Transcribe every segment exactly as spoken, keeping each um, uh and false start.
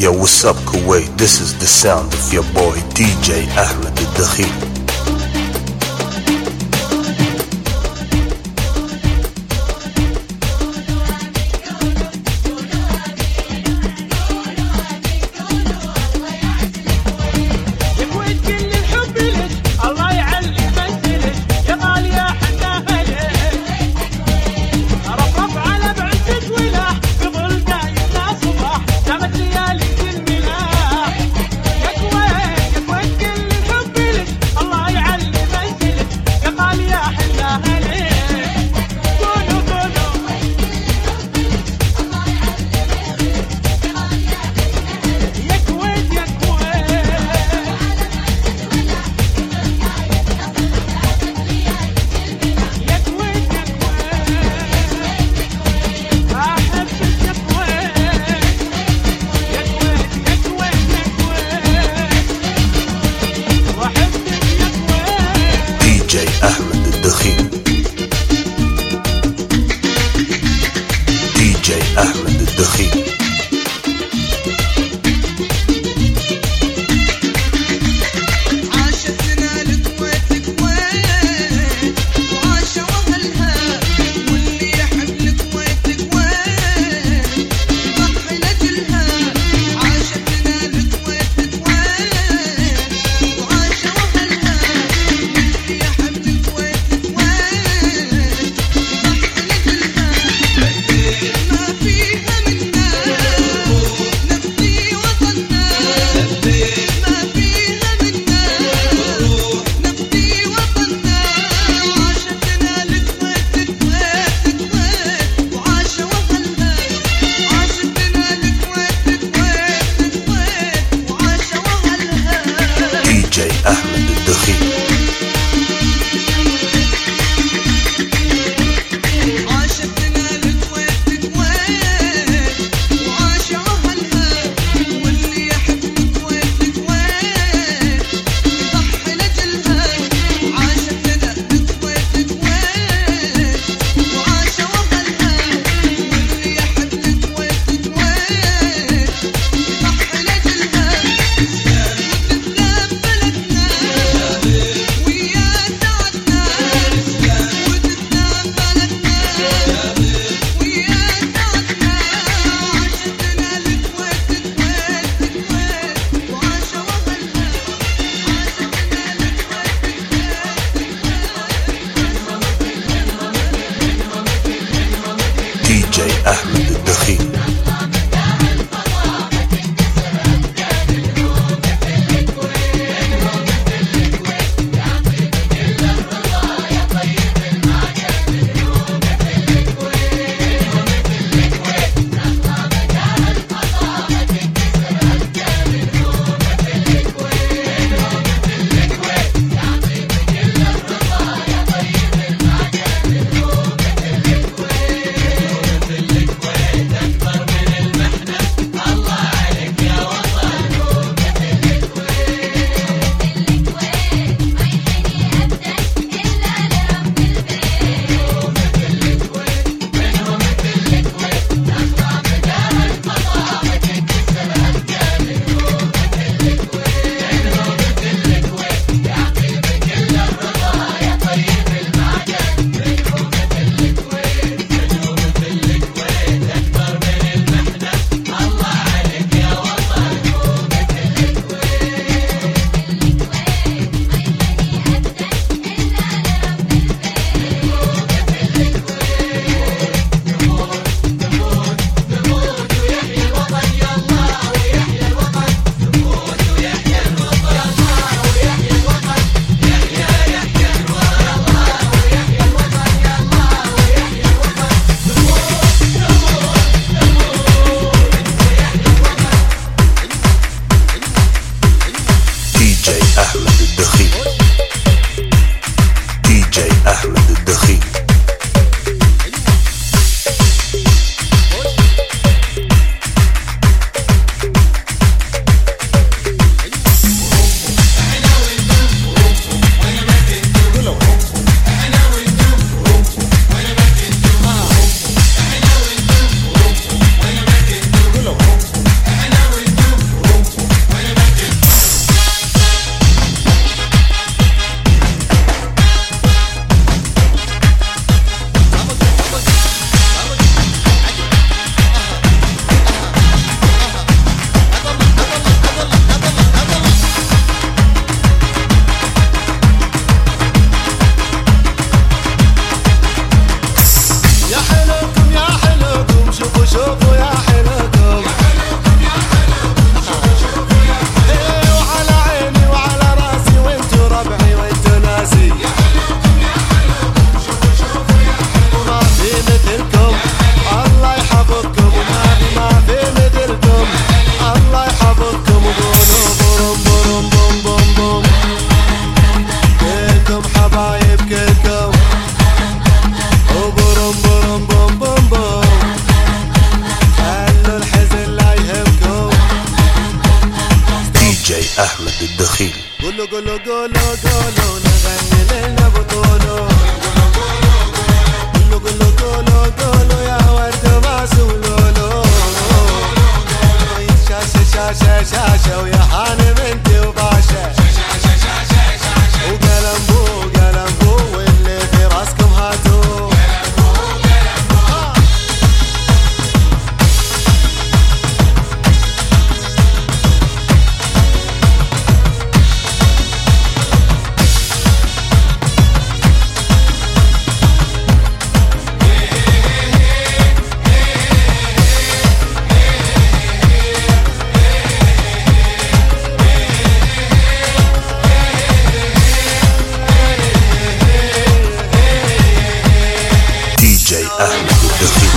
Yo, what's up, Kuwait? This is the sound of your boy D J Ahmed Al-Dakhil. أحمد الدخيل. دي جي أحمد الدخيل. يا حلوكم شوفوا شوفوا يا حلوكم ايه وعلى عيني وعلى راسي وانتو ربعي وانتو ناسي وما في مثلكم الله يحفظكم وما في ما في مثلكم الله يحفظكم وقولوا بروم بروم بوم بوم بوم كلكم حبايب كلكم وبروم بروم بوم بوم بوم خلوا الحزن لا يهمكم دي جي أحمد الدخيل. قولوا قولوا قولوا قولوا نغني لنا بطولوا قولوا قولوا قولوا قولوا يا ورد ما سولولو شاشة شاشة شاشة ويا حانم انتي وباشا وقلم بو قلم بو واللي في راسكم هاتوا دي جي أحمد الدخيل.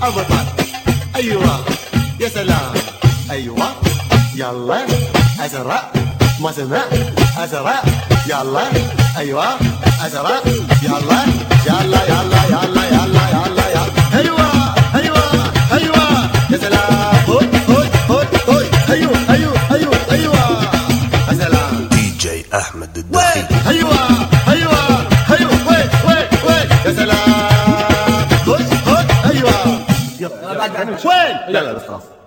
ابطل. ايوه يا سلام. ايوه يلا ازرق ما سمع ازرق يلا. ايوه ازرق يلا يلا يلا يلا يلا يلا يلا. ايوه ايوه ايوه يا سلام. هوي هوي هوي هوي. ايوه ايوه ايوه ايوه يا سلام. دي جي احمد الدخيل. ايوه ايوه ايوه وي وي وي يا سلام. هوي هوي ايوه. يلا وين؟ يلا بس خلاص.